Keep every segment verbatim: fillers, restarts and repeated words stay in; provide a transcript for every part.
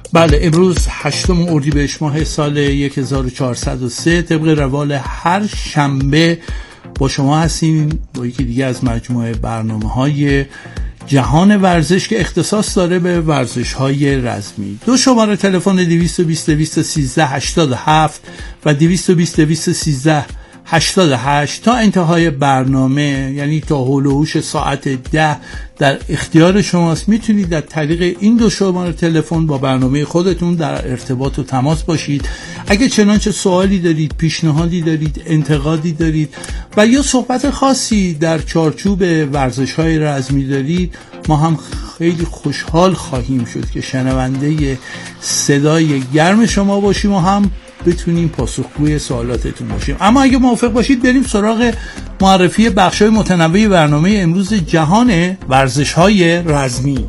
بله، امروز هشتم اردیبهشت ماه سال هزار و چهارصد و سه طبق روال هر شنبه با شما هستیم با یکی دیگه از مجموعه برنامه‌های جهان ورزش که اختصاص داره به ورزش‌های رزمی. دو شماره تلفن دویست و بیست دویست و سیزده هشتاد و هفت و دویست و بیست دویست و سیزده هشتاد و هشت تا انتهای برنامه، یعنی تا هول و هوش ساعت ده در اختیار شماست. میتونید در طریق این دو شماره تلفن با برنامه خودتون در ارتباط و تماس باشید. اگه چنانچه سوالی دارید، پیشنهادی دارید، انتقادی دارید و یا صحبت خاصی در چارچوب ورزش‌های رزمی دارید، ما هم خیلی خوشحال خواهیم شد که شنونده صدای گرم شما باشیم و هم بتونیم پاسخگوی سوالاتتون باشیم. اما اگه موافق باشید بریم سراغ معرفی بخش‌های متنوع برنامه امروز جهان ورزش‌های رزمی.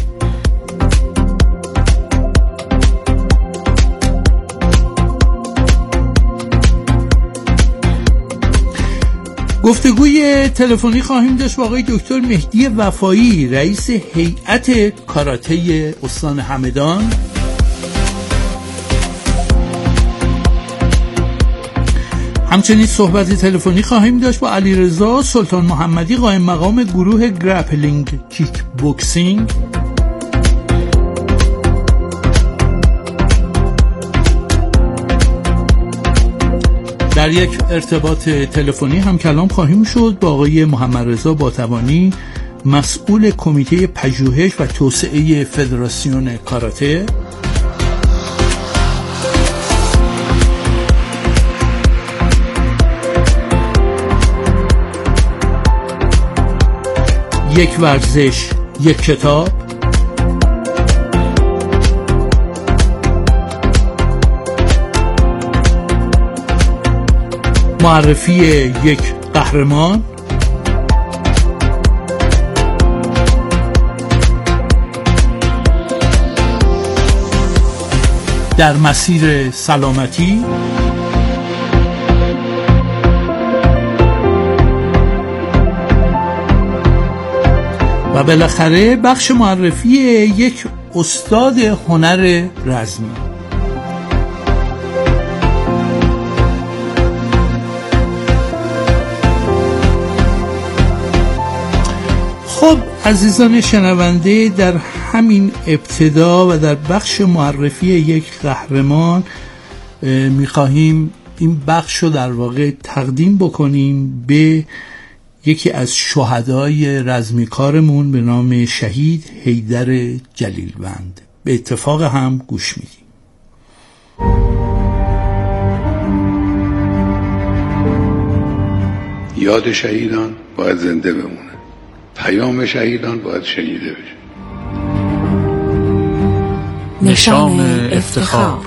گفتگوی تلفنی خواهیم داشت با آقای دکتر مهدی وفایی، رئیس هیئت کاراته استان همدان. همچنین صحبت تلفنی خواهیم داشت با علیرضا سلطان محمدی، قائم مقام گروه گرپلینگ کیک بوکسینگ. در یک ارتباط تلفنی هم کلام خواهیم شد با آقای محمد رضا باتوانی، مسئول کمیته پژوهش و توسعه فدراسیون کاراته. یک ورزش، یک کتاب. معرفی یک قهرمان. در مسیر سلامتی. و بالاخره بخش معرفی یک استاد هنر رزمی. خب عزیزان شنونده، در همین ابتدا و در بخش معرفی یک قهرمان می‌خواهیم این بخش رو در واقع تقدیم بکنیم به یکی از شهدای رزمیکارمون به نام شهید حیدر جلیلوند. به اتفاق هم گوش میدیم. یاد شهیدان باید زنده بمونه، پیام شهیدان باید شنیده بشه. نشان افتخار.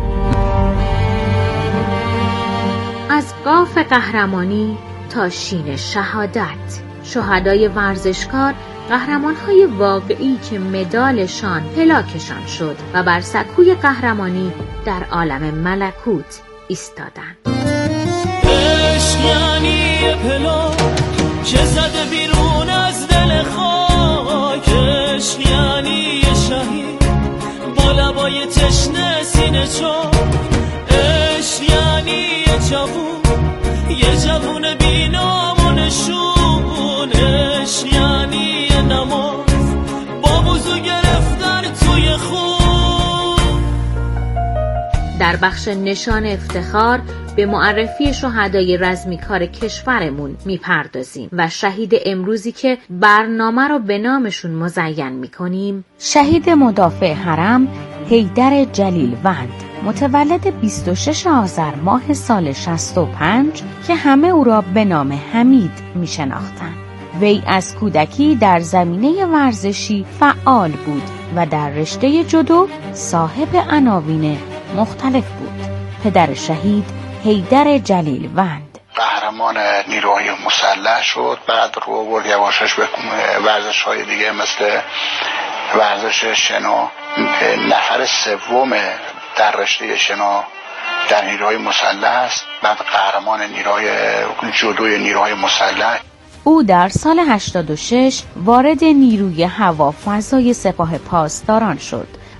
از قاف قهرمانی تا شین شهادت، شهدای ورزشکار قهرمان‌های واقعی که مدالشان پلاکشان شد و بر سکوی قهرمانی در عالم ملکوت ایستادند. عشق یعنی پلاک که زده بیرون از دل خاک، عشق یعنی شهید با لبای تشنه سینه چاک، عشق یعنی جوون، یه جوون بی نام و نشون، عشق یعنی نماز با وضو گرفتن توی خون. در بخش نشان افتخار به معرفی شهدای رزمیکار کشورمون میپردازیم و شهید امروزی که برنامه رو به نامشون مزین میکنیم، شهید مدافع حرم حیدر جلیلوند، متولد بیست و ششم آذر ماه سال شصت و پنج که همه او را به نام حمید می شناختند. وی از کودکی در زمینه ورزشی فعال بود و در رشته جودو صاحب عناوین مختلف بود. پدر شهید حیدر جلیلوند قهرمان نیروهای مسلح شد، بعد رو برد یواشش به ورزش های دیگه مثل ورزش شنا. نفر سوم در رشته شنا در نیروهای مسلح است، بعد قهرمان نیروهای جودوی نیروهای مسلح. او در سال هشتاد و شش وارد نیروی هوافضای سپاه پاسداران شد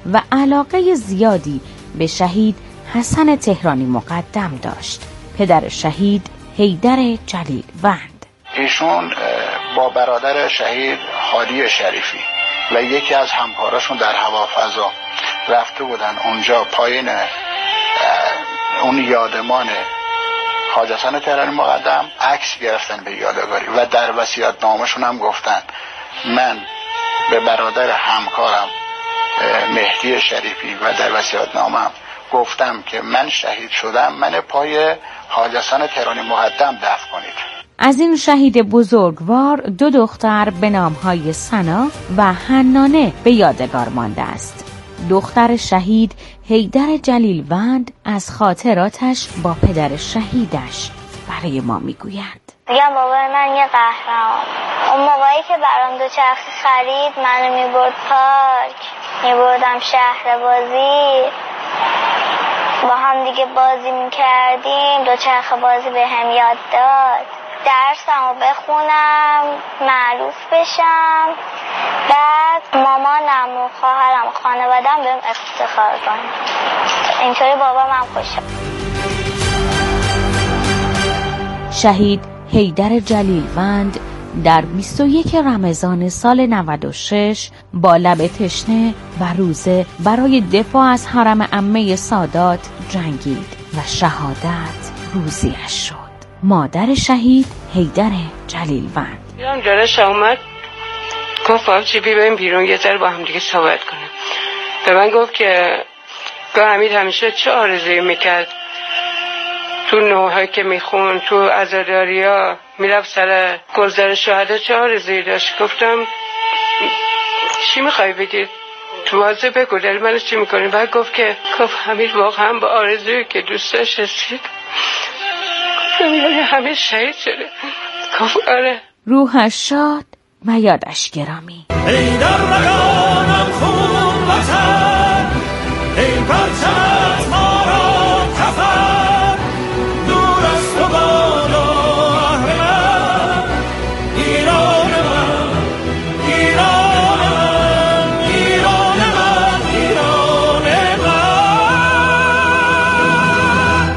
و علاقه زیادی به شهید حسن تهرانی مقدم داشت، پدر شهید حیدر جلیلوند. ایشون با برادر شهید هادی شریفی و یکی از همکاراشون در هوافضا رفته بودن اونجا پایین اون یادمان حاج حسن تهرانی مقدم عکس گرفتن به یادگاری و در وصیت‌نامه‌شون هم گفتن من به برادر همکارم مهدی شریفی و در وصیت‌نامه‌ام گفتم که من شهید شدم، من پای حاج حسن تهرانی مقدم دفن کنید. از این شهید بزرگوار دو دختر به نامهای سنا و حنانه به یادگار مانده است. دختر شهید حیدر جلیلوند از خاطراتش با پدر شهیدش برای ما میگوید. میگم بابا من یه قهرمان. اون موقعی که برام دوچرخه خرید منو میبرد پارک، میبردم شهر بازی، با هم دیگه بازی میکردیم، دوچرخه بازی به هم یاد داد، درسمو بخونم، معروف بشم، بعد مامانم و خواهرم و خانواده‌ام بهم افتخار کنم. اینطوری بابام هم خوشم. شهید حیدر جلیلوند در بیست و یک رمضان سال نود و شش با لب تشنه و روزه برای دفاع از حرم عمه سادات جنگید و شهادت روزیش شد. مادر شهید حیدر جلیلوند دیدم جارش اومد گفت بابچی بیایم بیرون یه ذره با هم دیگه صحبت کنیم. به من گفت که گاه حمید همیشه چه آرزویی میکرد تو نوحه که میخون تو عزاداریا میرفت سر گلزار شهدا، چه آرزویی داشت؟ گفتم چی میخوای بگی؟ تو واضح بگو دل من چی میکنی؟ بعد گفت که گفت حمید واقعا با آرزویی که دوست داشت رسید. همه شهید شده. گفت آره. روحش شاد و یادش گرامی. ای در رگانم خون وطن، ای پرچمت ما را کفن، دور از تو بالا اهرمن، ایران من، ایران من، ایران من، ایران من.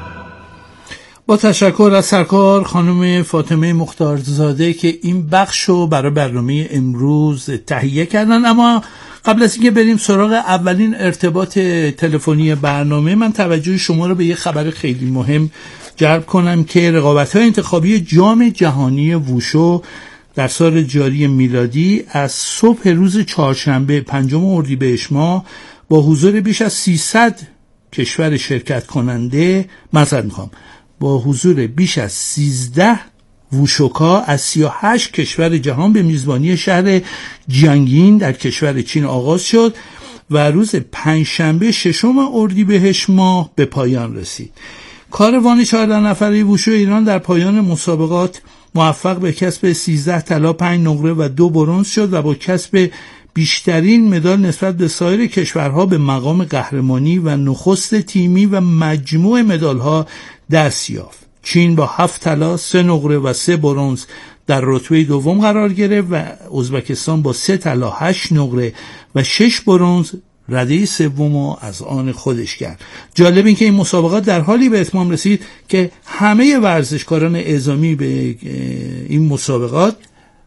با تشکر از سرکار خانم فاطمه مختارزاده که این بخش رو برای برنامه امروز تهیه کردن. اما قبل از اینکه بریم سراغ اولین ارتباط تلفنی برنامه، من توجه شما رو به یه خبر خیلی مهم جلب کنم که رقابت‌های انتخابی جام جهانی ووشو در سال جاری میلادی از صبح روز چهارشنبه پنجم اردیبهشت ماه با حضور بیش از سیصد کشور شرکت کننده معذرت می‌خوام با حضور بیش از سیزده ووشوکا از سی و هشت کشور جهان به میزبانی شهر جیانگین در کشور چین آغاز شد و روز پنجشنبه ششم اردیبهشت ماه به پایان رسید. کاروان چهارده نفره ووشو ایران در پایان مسابقات موفق به کسب سیزده طلا، پنج نقره و دو برنز شد و با کسب بیشترین مدال نسبت به سایر کشورها به مقام قهرمانی و نخست تیمی و مجموع مدالها دست یافت. چین با هفت طلا، سه نقره و سه برنز در رتبه دوم قرار گرفت و ازبکستان با سه طلا، هشت نقره و شش برنز رده سوم از آن خودش کرد. جالب این که این مسابقات در حالی به اتمام رسید که همه ورزشکاران اعزامی به این مسابقات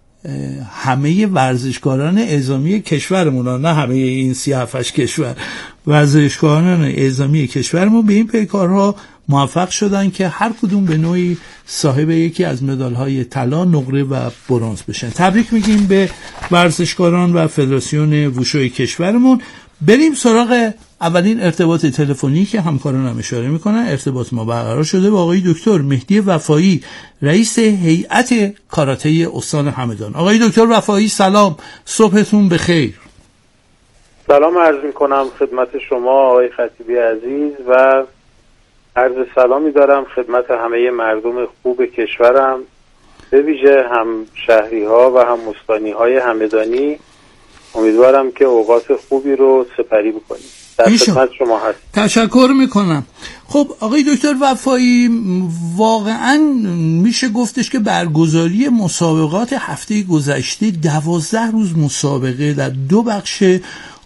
همه ورزشکاران اعزامی کشورمون، نه همه این سی هفتش کشور، ورزشکاران اعزامی کشورمون به این پیکارها موفق شدن که هر کدوم به نوعی صاحب یکی از مدال‌های طلا، نقره و برنز بشن. تبریک میگیم به ورزشکاران و فدراسیون ووشوی کشورمون. بریم سراغ اولین ارتباط تلفنی که همکارانم اشاره میکنن. ارتباط ما برقرار شده با آقای دکتر مهدی وفایی، رئیس هیئت کاراته استان همدان. آقای دکتر وفایی سلام، صبحتون بخیر. سلام عرض میکنم خدمت شما آقای خطیبی عزیز و عرض سلامی دارم خدمت همه مردم خوب کشورم، به ویژه هم شهری ها و هم مستانی های همدانی. امیدوارم که اوقات خوبی رو سپری بکنید. در خدمت شما هست. تشکر میکنم. خب آقای دکتر وفایی، واقعا میشه گفتش که برگزاری مسابقات هفته گذشته دوازده روز مسابقه در دو بخش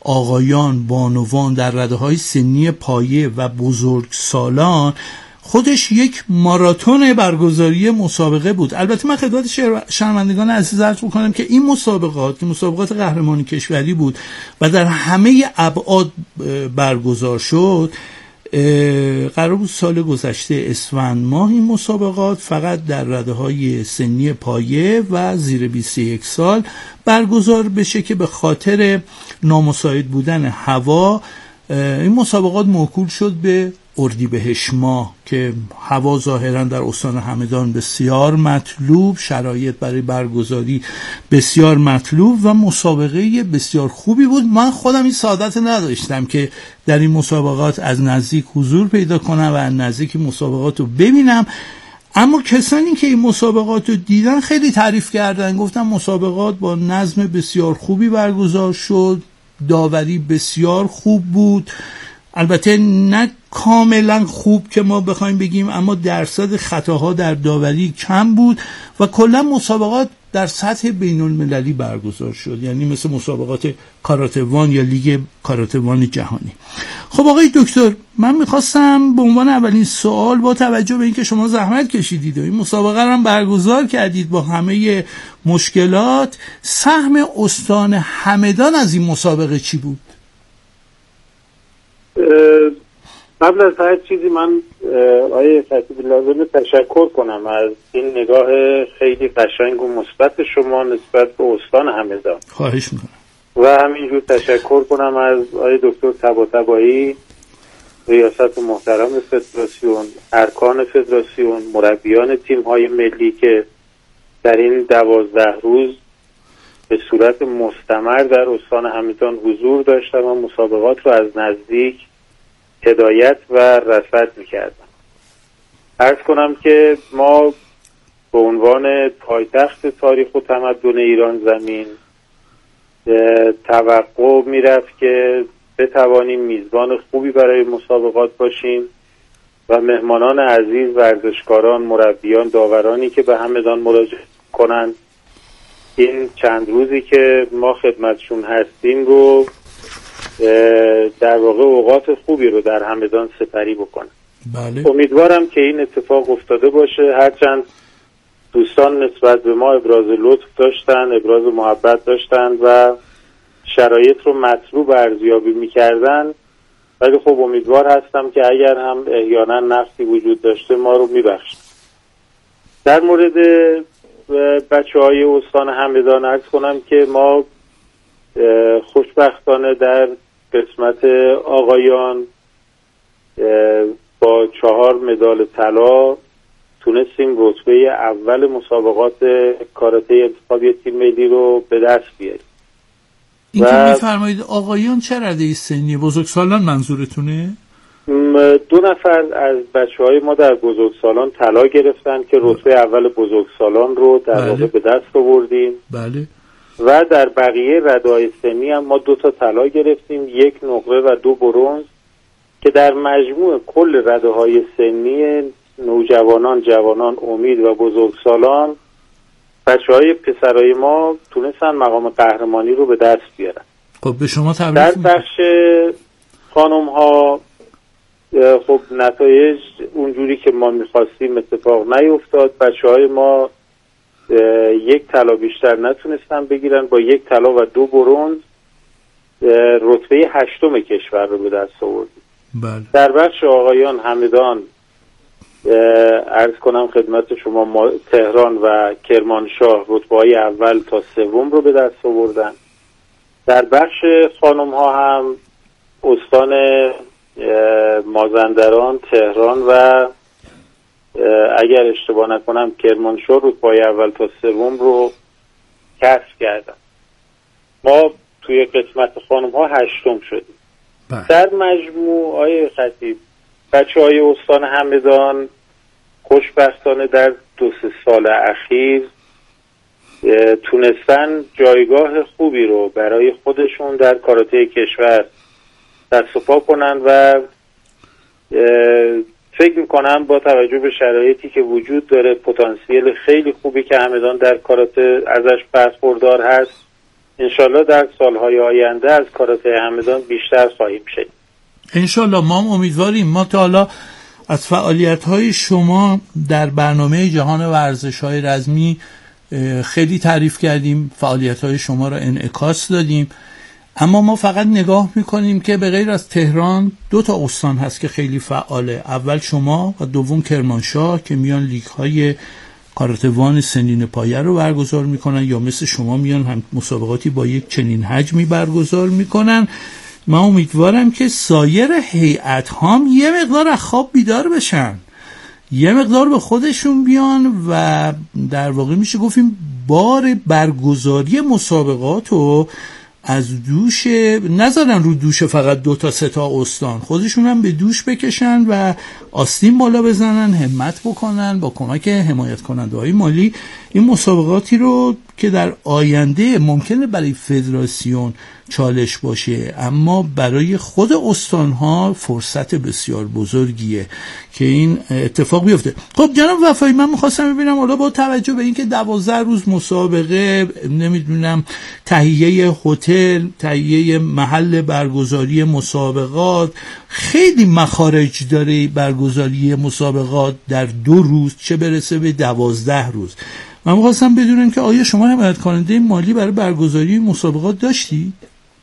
آقایان، بانوان در رده‌های سنی پایه و بزرگسالان خودش یک ماراتون برگزاری مسابقه بود. البته من خدمت شنوندگان عزیز عرض می‌کنم که این مسابقات که مسابقات قهرمانی کشوری بود و در همه ابعاد برگزار شد، قرار بود سال گذشته اسفند ماه این مسابقات فقط در رده‌های سنی پایه و زیر بیست و یک سال برگزار بشه که به خاطر نامساعد بودن هوا این مسابقات موکول شد به اردیبهشت ماه که هوا ظاهرا در استان همدان بسیار مطلوب، شرایط برای برگزاری بسیار مطلوب و مسابقه بسیار خوبی بود. من خودم این سعادت نداشتم که در این مسابقات از نزدیک حضور پیدا کنم و از نزدیک مسابقات رو ببینم، اما کسانی که این مسابقات رو دیدن خیلی تعریف کردن، گفتن مسابقات با نظم بسیار خوبی برگزار شد، داوری بسیار خوب بود، البته نه کاملا خوب که ما بخوایم بگیم، اما درصد خطاها در داوری کم بود و کلا مسابقات در سطح بین المللی برگزار شد، یعنی مثل مسابقات کاراتوان یا لیگ کاراتوان جهانی. خب آقای دکتر، من میخواستم به عنوان اولین سوال با توجه به اینکه شما زحمت کشیدید و این مسابقه رو هم برگزار کردید با همه مشکلات، سهم استان همدان از این مسابقه چی بود؟ قبل از هر چیزی من آیه خطیبی لازمه تشکر کنم از این نگاه خیلی قشنگ و مثبت شما نسبت به استان همدان. خواهش میکنم. و همینجور تشکر کنم از آیه دکتر طباطبایی، ریاست محترم فدراسیون، ارکان فدراسیون، مربیان تیم های ملی که در این دوازده روز به صورت مستمر در استان همدان حضور داشتن و مسابقات رو از نزدیک هدایت و رصد میکردن. عرض کنم که ما به عنوان پایتخت تاریخ و تمدن ایران زمین توقع میرفت که بتوانیم میزبان خوبی برای مسابقات باشیم و مهمانان عزیز، ورزشکاران، مربیان، داورانی که به همدان مراجعه کنند این چند روزی که ما خدمتشون هستیم رو در واقع اوقات خوبی رو در همدان سپری بکنن. بله. امیدوارم که این اتفاق افتاده باشه، هرچند دوستان نسبت به ما ابراز لطف داشتن، ابراز محبت داشتن و شرایط رو مطلوب ارزیابی میکردن، ولی خب امیدوار هستم که اگر هم احیانا نقصی وجود داشته ما رو میبخشن. در مورد بچه های استان همدان عرض کنم که ما خوشبختانه در قسمت آقایان با چهار مدال طلا تونستیم رتبه اول مسابقات کاراته انتخابی تیم ملی رو به دست بیاریم. این که میفرمایید آقایان چه رده سنی؟ بزرگسالان منظورتونه؟ دو نفر از بچه های ما در بزرگسالان طلا گرفتن که رتبه اول بزرگسالان رو در واقع به دست آوردیم. بله. و در بقیه رده‌های سنی هم ما دو تا طلا گرفتیم، یک نقره و دو برنز، که در مجموع کل رده‌های سنی نوجوانان، جوانان، امید و بزرگسالان بچه‌های پسرای ما تونستن مقام قهرمانی رو به دست بیارن. خب به شما تبریک. در بخش خانم‌ها خب نتایج اونجوری که ما می‌خواستیم اتفاق نیفتاد. بچه‌های ما یک طلا بیشتر نتونستن بگیرن، با یک طلا و دو برنز رتبه هشتم کشور رو به دست آوردیم. بله. در بخش آقایان همدان عرض کنم خدمت شما ما تهران و کرمانشاه رتبه‌های اول تا سوم رو به دست آوردن. در بخش خانم ها هم استان مازندران، تهران و اگر اشتباه نکنم کرمانشاه رتبه‌های اول تا سوم رو کسب کردن. ما توی قسمت خانم ها هشتم شدیم. بله. در مجموع آیه خطیب بچه های استان همدان خوشبختانه در دو سه سال اخیر تونستن جایگاه خوبی رو برای خودشون در کاراته کشور دست و پا کنن و فکر میکنم با توجه به شرایطی که وجود داره، پتانسیل خیلی خوبی که همدان در کاراته ازش برخوردار هست، انشالله در سالهای آینده از کاراته همدان بیشتر خواهیم شد. انشالله ما هم امیدواریم. ما تا حالا از فعالیت‌های شما در برنامه جهان ورزش‌های رزمی خیلی تعریف کردیم، فعالیت‌های شما را انعکاس دادیم، اما ما فقط نگاه میکنیم که به غیر از تهران دو تا استان هست که خیلی فعاله، اول شما و دوم کرمانشاه که میان لیگ‌های کاراته‌وان سنین پایه رو برگزار میکنن یا مثل شما میان هم مسابقاتی با یک چنین حجمی برگزار میکنن. من امیدوارم که سایر هیئت هم یه مقدار از خواب بیدار بشن، یه مقدار به خودشون بیان و در واقع میشه گفتیم بار برگزاری مسابقات رو از دوش نذارن رو دوش فقط دو تا سه تا استان، خودشون هم به دوش بکشن و آستین بالا بزنن، همت بکنن با کمک حمایت کننده های مالی این مسابقاتی رو که در آینده ممکنه برای فدراسیون چالش باشه اما برای خود استانها فرصت بسیار بزرگیه که این اتفاق بیفته. خب جناب وفایی، من میخواستم ببینم حالا با توجه به اینکه دوازده روز مسابقه، نمیدونم تهیه هتل، تهیه محل برگزاری مسابقات، خیلی مخارج داره برگزاری مسابقات در دو روز چه برسه به دوازده روز. من میخواستم بدونم که آیا شما حمایت کننده مالی برای برگزاری مسابقات داشتی؟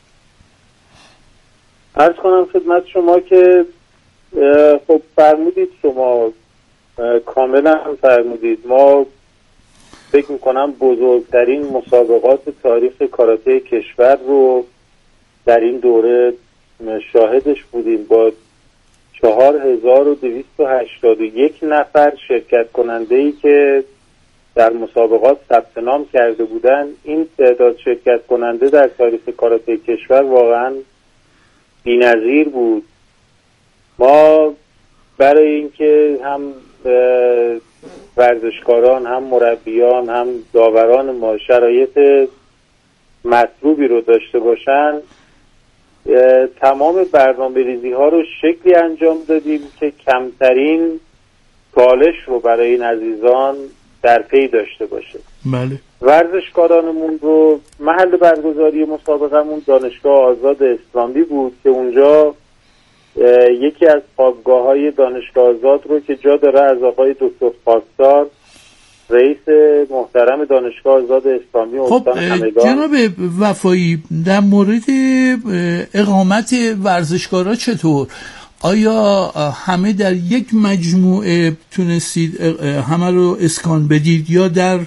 عرض کنم خدمت شما که خب فرمودید، شما کاملا هم فرمودید. ما فکر میکنم بزرگترین مسابقات تاریخ کاراته کشور رو در این دوره شاهدش بودیم با چهار هزار و دویست و هشتاد و یک نفر شرکت کننده ای که در مسابقات ثبت نام کرده بودن. این تعداد شرکت کننده در تاریخ کاراته کشور واقعا بی‌نظیر بود. ما برای اینکه هم ورزشکاران، هم مربیان، هم داوران ما شرایط مطلوبی رو داشته باشن، تمام برنامه‌ریزی ها رو شکلی انجام دادیم که کمترین چالش رو برای این عزیزان در پی داشته باشه. بله. ورزشکارانمون رو محل برگزاری مسابقهمون دانشگاه آزاد اسلامی بود که اونجا یکی از خوابگاه‌های دانشگاه آزاد رو که جا داره از آقای دکتر خواستار، رئیس محترم دانشگاه آزاد اسلامی استان همدان. جناب وفایی، در مورد اقامت ورزشکارا چطور؟ آیا همه در یک مجموعه تونستید همه رو اسکان بدید یا در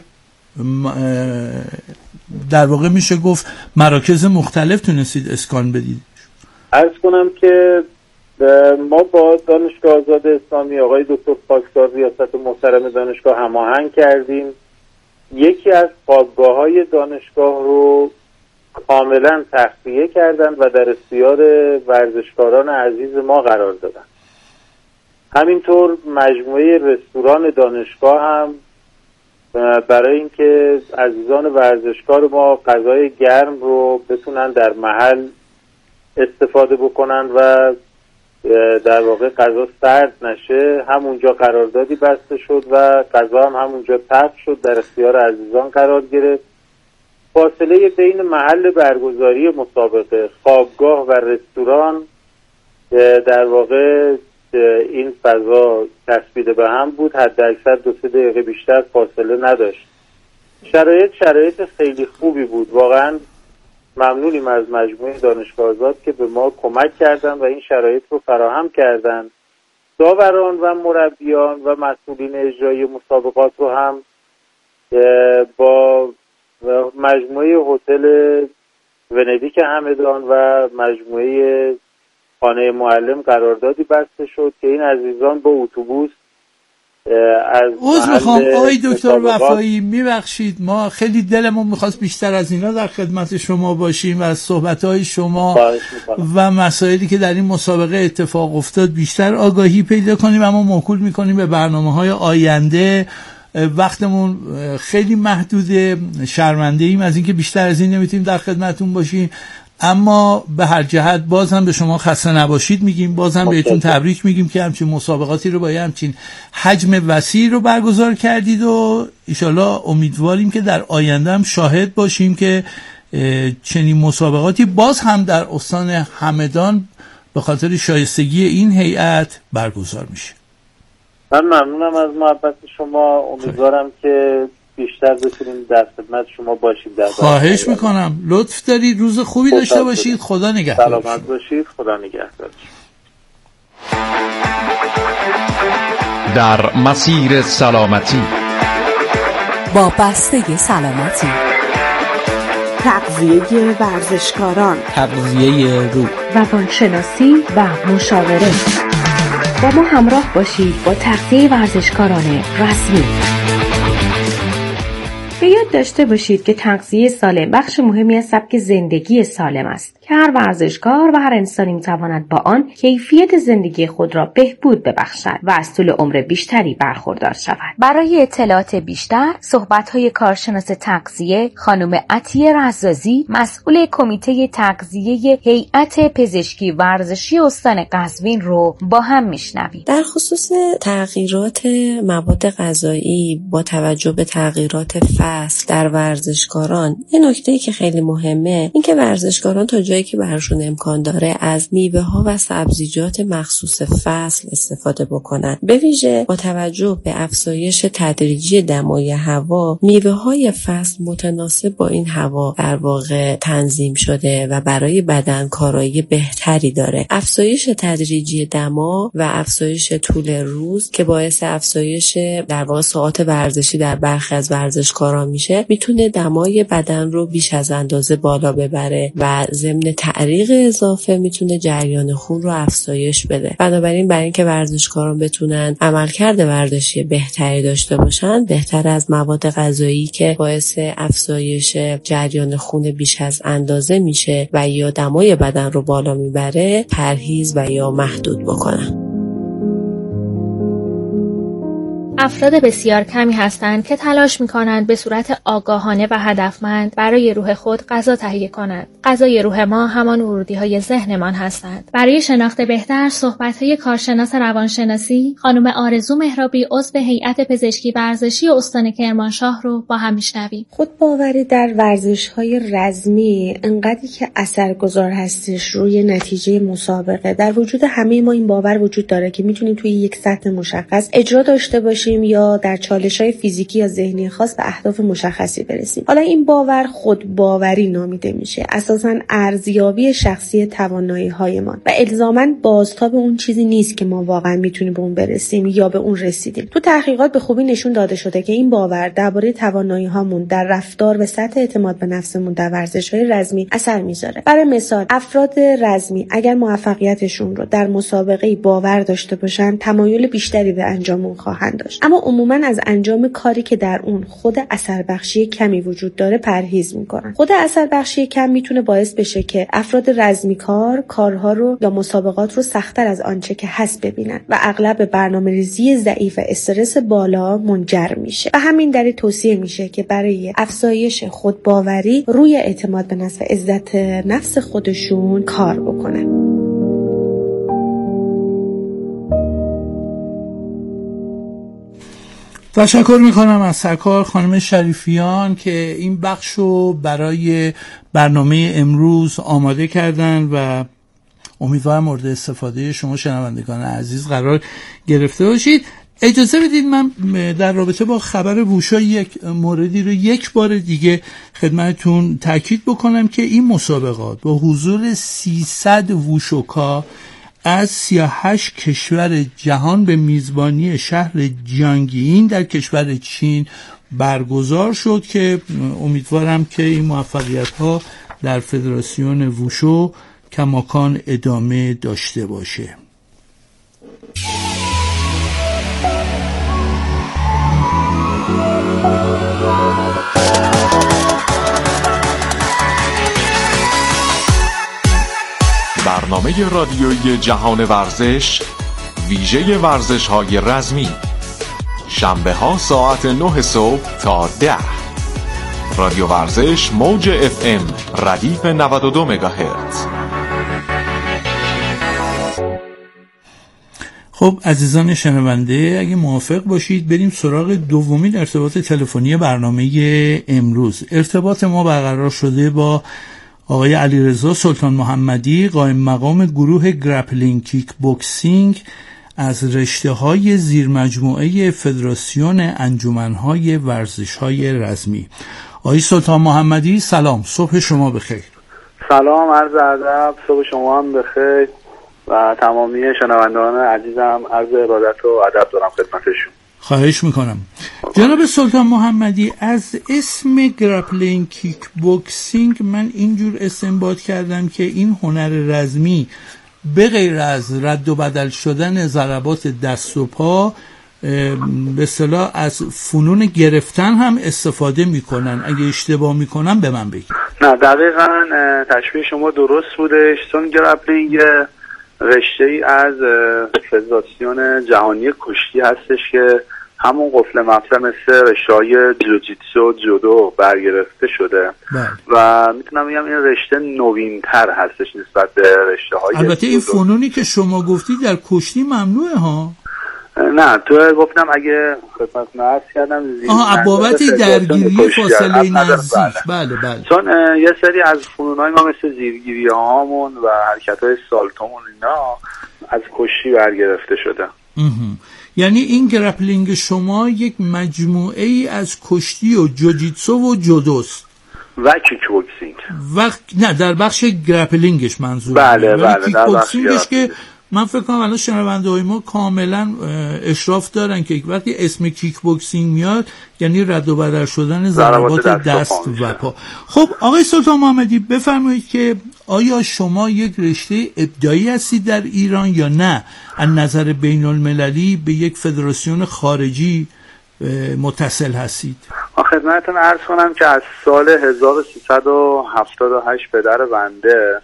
در واقع میشه گفت مراکز مختلف تونستید اسکان بدید؟ عرض کنم که ما با دانشگاه آزاد اسلامی آقای دکتر خواستار ریاست محترم دانشگاه هماهنگ کردیم. یکی از خوابگاه‌های دانشگاه رو کاملا تخلیه کردن و در اختیار ورزشکاران عزیز ما قرار دادن. همینطور مجموعه رستوران دانشگاه هم برای اینکه عزیزان ورزشکار ما غذای گرم رو بتونن در محل استفاده بکنن و در واقع غذا سرد نشه، همونجا قراردادی بسته شد و غذا هم همونجا پخش شد، در اختیار عزیزان قرار گرفت. فاصله بین محل برگزاری مسابقه، خوابگاه و رستوران در واقع این فضا چسبیده به هم بود، حد اکثر دو سه دقیقه بیشتر فاصله نداشت. شرایط شرایط خیلی خوبی بود. واقعا ممنونیم از مجموعه دانشگاه آزاد که به ما کمک کردن و این شرایط رو فراهم کردن. داوران و مربیان و مسئولین اجرایی مسابقات رو هم با مجموعه هتل ونیدیک همدان و مجموعه خانه معلم قراردادی بسته شد که این عزیزان با اتوبوس از عذر میخوام آقای دکتر وفایی، میبخشید ما خیلی دلمون میخواست بیشتر از اینا در خدمت شما باشیم و از صحبتهای شما و مسائلی که در این مسابقه اتفاق افتاد بیشتر آگاهی پیدا کنیم، اما موکول میکنیم به برنامه‌های آینده. وقتمون خیلی محدوده، شرمنده ایم از اینکه بیشتر از این نمیتونیم در خدمتون باشیم، اما به هر جهت باز هم به شما خسته نباشید میگیم، باز هم بهتون تبریک میگیم که همچین مسابقاتی رو با همچین حجم وسیع رو برگزار کردید و انشالله امیدواریم که در آینده هم شاهد باشیم که چنین مسابقاتی باز هم در استان همدان به خاطر شایستگی این هیئت برگزار میشه. من ممنونم از محبت شما. امیدوارم که بیشتر بتونیم در خدمت شما باشیم. در خواهش میکنم، لطف دارید. روز خوبی داشته باشید. خدا نگهدار. سلامت باشید. خدا نگهدار. در مسیر سلامتی با بسته سلامتی، تغذیه ورزشکاران، تغذیه روح، روانشناسی و مشاوره. با ما همراه باشید با تغذیه ورزشکاران رسمی. به یاد داشته باشید که تغذیه سالم بخش مهمی از سبک زندگی سالم است که هر ورزشکار و هر انسانی میتواند با آن کیفیت زندگی خود را بهبود ببخشد و از طول عمر بیشتری برخوردار شود. برای اطلاعات بیشتر صحبت‌های کارشناس تغذیه خانم عطیه رزازی، مسئول کمیته تغذیه هیئت پزشکی ورزشی استان قزوین رو با هم میشنویم. در خصوص تغییرات مواد غذایی با توجه به تغییرات فصل در ورزشکاران، یه نکته‌ای که خیلی مهمه این که ورزشکاران تا جایی که براشون امکان داره از میوه ها و سبزیجات مخصوص فصل استفاده بکنن. به ویژه با توجه به افزایش تدریجی دمای هوا، میوه های فصل متناسب با این هوا در واقع تنظیم شده و برای بدن کارایی بهتری داره. افزایش تدریجی دما و افزایش طول روز که باعث افزایش در واقع ساعات ورزشی در برخی از ورزشکاران میشه، میتونه دمای بدن رو بیش از اندازه بالا ببره و ضمن تعریق اضافه میتونه جریان خون رو افزایش بده. بنابراین برای اینکه ورزشکاران بتونن عملکرد ورزشی بهتری داشته باشن، بهتر از مواد غذایی که باعث افزایش جریان خون بیش از اندازه میشه و یا دمای بدن رو بالا میبره پرهیز و یا محدود بکنن. افراد بسیار کمی هستند که تلاش می‌کنند به صورت آگاهانه و هدفمند برای روح خود غذا تهیه کنند. غذای روح ما همان ورودی‌های ذهنمان هستند. برای شناخت بهتر صحبت‌های کارشناس روانشناسی خانم آرزو مهرابی عضو هیئت پزشکی ورزشی استان کرمانشاه رو با هم می‌شنویم. خودباوری در ورزش‌های رزمی انقدری که اثرگذار هستش روی نتیجه مسابقه. در وجود همه ما این باور وجود داره که می‌تونیم توی یک سطح مشخص اجرا داشته باشیم یا در چالش‌های فیزیکی یا ذهنی خاص به اهداف مشخصی برسیم. حالا این باور خودباوری نامیده میشه. اساساً ارزیابی شخصی توانایی‌هایمان و الزاماً بازتاب اون چیزی نیست که ما واقعاً میتونیم به اون برسیم یا به اون رسیدیم. تو تحقیقات به خوبی نشون داده شده که این باور درباره توانایی‌هامون در رفتار و سطح اعتماد به نفسمون در ورزش‌های رزمی اثر میذاره. برای مثال افراد رزمی اگر موفقیتشون رو در مسابقه باور داشته باشن، تمایل بیشتری به انجام اون خواهند داشت. اما عموماً از انجام کاری که در اون خود اثر بخشی کمی وجود داره پرهیز میکنن. خود اثر بخشی کم میتونه باعث بشه که افراد رزمی کار کارها رو یا مسابقات رو سخت‌تر از آنچه که هست ببینن و اغلب به برنامه‌ریزی ضعیف و استرس بالا منجر میشه. و همین دلیل توصیه میشه که برای افزایش خودباوری روی اعتماد به نفس و عزت نفس خودشون کار بکنن. تشکر میکنم از سرکار خانم شریفیان که این بخش رو برای برنامه امروز آماده کردن و امیدوارم مورد استفاده شما شنوندگان عزیز قرار گرفته باشید. اجازه بدید من در رابطه با خبر ووشو یک موردی رو یک بار دیگه خدمتتون تاکید بکنم که این مسابقات با حضور سیصد ووشوکا از سی و هشت کشور جهان به میزبانی شهر جیانگیین در کشور چین برگزار شد که امیدوارم که این موفقیت‌ها در فدراسیون ووشو کماکان ادامه داشته باشه. برنامه رادیویی جهان ورزش، ویژه ورزش های رزمی، شنبه ها ساعت نه صبح تا ده. رادیو ورزش موج اف ام ردیف نود و دو مگاهرتز. خب عزیزان شنونده، اگه موافق باشید بریم سراغ دومین ارتباط تلفنی برنامه امروز. ارتباط ما برقرار شده با آقای علیرضا سلطان محمدی، قائم مقام گروه گرپلینگ کیک بوکسینگ از رشته‌های زیرمجموعه فدراسیون انجمن‌های ورزش‌های رزمی. آقای سلطان محمدی سلام، صبح شما بخیر. سلام، عرض ادب، صبح شما هم بخیر و تمامی شنوندگان عزیزم عرض ارادت و ادب دارم خدمتشون. خواهش میکنم. جناب سلطان محمدی، از اسم گرپلینگ کیک بوکسینگ من اینجور استنباط کردم که این هنر رزمی به غیر از رد و بدل شدن ضربات دست و پا به اصطلاح از فنون گرفتن هم استفاده میکنن. اگه اشتباه میکنم به من بگید. نه، دقیقاً تشبیه شما درست بودش، چون گرپلینگ رشته ای از فدراسیون جهانی کشتی هستش که همون قفل مفصل مثل رشته‌های جوجیتسو، جودو برگرفته شده بله. و میتونم بگم این رشته نوین‌تر هستش نسبت به رشته‌های البته این فنونی که شما گفتی در کشتی ممنوعه ها؟ نه، تو گفتم اگه خدمت نعرض کردم آها بابت درگیری فاصله نزدیک. بله بله. چون یه سری از فنون‌های ما مثل زیرگیری هامون و حرکت‌های سالتومون اینا از کشتی برگرفته شده. یعنی این گرپلینگ شما یک مجموعه ای از کشتی و جوجیتسو و جودوست و کیک بوکسینگ. و نه، در بخش گرپلینگش منظور. بله بله. کیک بوکسینگش که من فکر کنم الان شنونده‌های ما کاملا اشراف دارن که وقتی اسم کیک بوکسینگ میاد یعنی رد و بدل شدن ضربات دست, دست و پا. خب آقای سلطان محمدی بفرمایید که آیا شما یک رشته ابداعی هستید در ایران یا نه از نظر بین المللی به یک فدراسیون خارجی متصل هستید؟ خدمتتون عرض کنم که از سال هزار و سیصد و هفتاد و هشت پدر بنده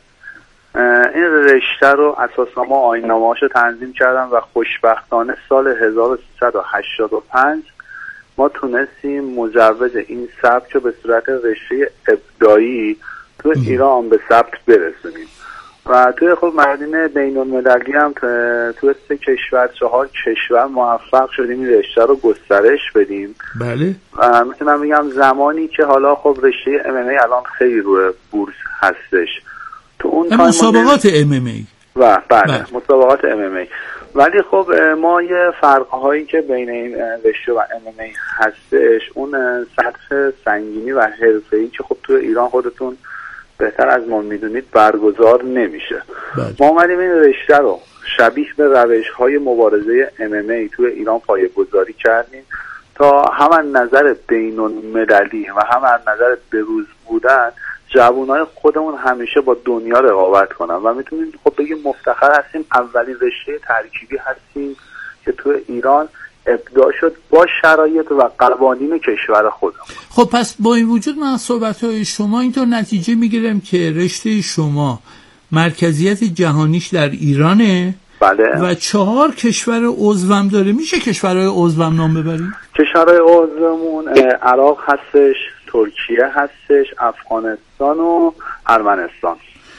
این رشته رو اساسنامه و آیین‌نامه‌اش رو تنظیم کردم و خوشبختانه سال هزار و سیصد و هشتاد و پنج ما تونستیم مجوز این سبک رو به صورت رشته ابداعی تو ایران به ثبت برسونیم و توی خب مردین بین المللی هم تو سه کشور چهار کشور موفق شدیم این رشته رو گسترش بدیم. بله. و میتونم بگم زمانی که حالا خب رشته ام ام ای الان خیلی روی بورس هستش، تو اون مسابقات ام ام ای و بله مسابقات ام ام ای، ولی خب ما یه فرق‌هایی که بین این رشته و ام ام ای هستش اون سطح سنگینی و حرفه‌ای که خب تو ایران خودتون بهتر از ما میدونید برگزار نمیشه. بله. ما اومدیم این رشته رو شبیه به روش‌های مبارزه ام ام ای تو ایران پایه‌گذاری کردیم تا هم از نظر بین‌المللی و هم از نظر بروز بودن جوانای خودمون همیشه با دنیا رقابت کنن و میتونیم خب بگیم مفتخر هستیم اولین رشته ترکیبی هستیم که تو ایران ابداع شد با شرایط و قوانین کشور خودمون. خب پس با این وجود من صحبت‌های شما اینطور نتیجه میگیرم که رشته شما مرکزیت جهانیش در ایرانه. بله. و چهار کشور عضوم داره. میشه کشورهای عضوم نام ببرید؟ کشورهای عضومون عراق هستش، ترکیه هستش، افغانستان و ارمنستان.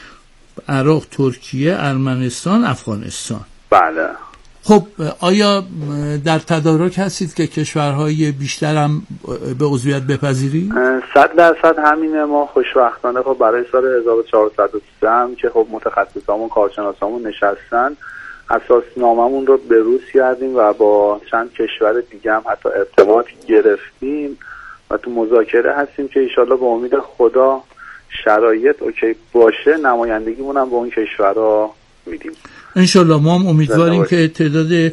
عراق، ترکیه، ارمنستان، افغانستان. بله. خب آیا در تدارک هستید که کشورهای بیشتر هم به عضویت بپذیرید؟ صد درصد همینه. ما خوشبختانه خب برای سال هزار و چهارصد و سه هم که خب متخصصامون کارشناسامون نشستن اساسناممون رو بروز کردیم و با چند کشور دیگه هم حتی ارتباط گرفتیم و تو مذاکره هستیم که انشالله به امید خدا شرایط اوکی باشه نمایندگیمون هم به اون کشورها میدیم انشالله. ما هم امیدواریم که تعداد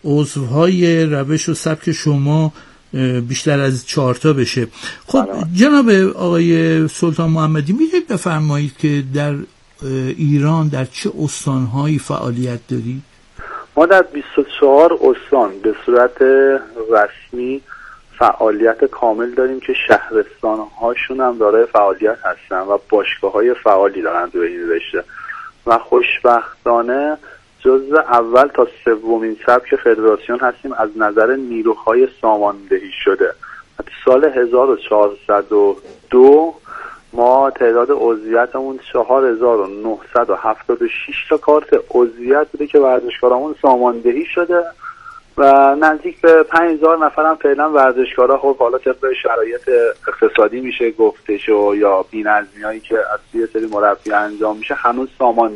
عضوهای روش و سبک شما بیشتر از چهارتا بشه. خب جناب آقای سلطان محمدی میتونید بفرمایید که در ایران در چه استانهایی فعالیت دارید؟ ما در بیست و چهار استان به صورت رسمی فعالیت کامل داریم که شهرستانهاشون هم دارای فعالیت هستن و باشگاه‌های فعالی دارن تو این رشته و خوشبختانه جزو اول تا سومین سبک فدراسیون هستیم از نظر نیروهای ساماندهی شده. سال هزار و چهارصد و دو ما تعداد عضویتمون چهار هزار و نهصد و هفتاد و شش تا کارت عضویت بوده که ورزشکارامون ساماندهی شده و نزدیک به پنج هزار نفر هم فعلا ورزشکارا خب حالا طبق شرایط اقتصادی میشه گفتش و یا بی‌نظمی‌هایی که از سوی سری مربی انجام میشه هنوز سامان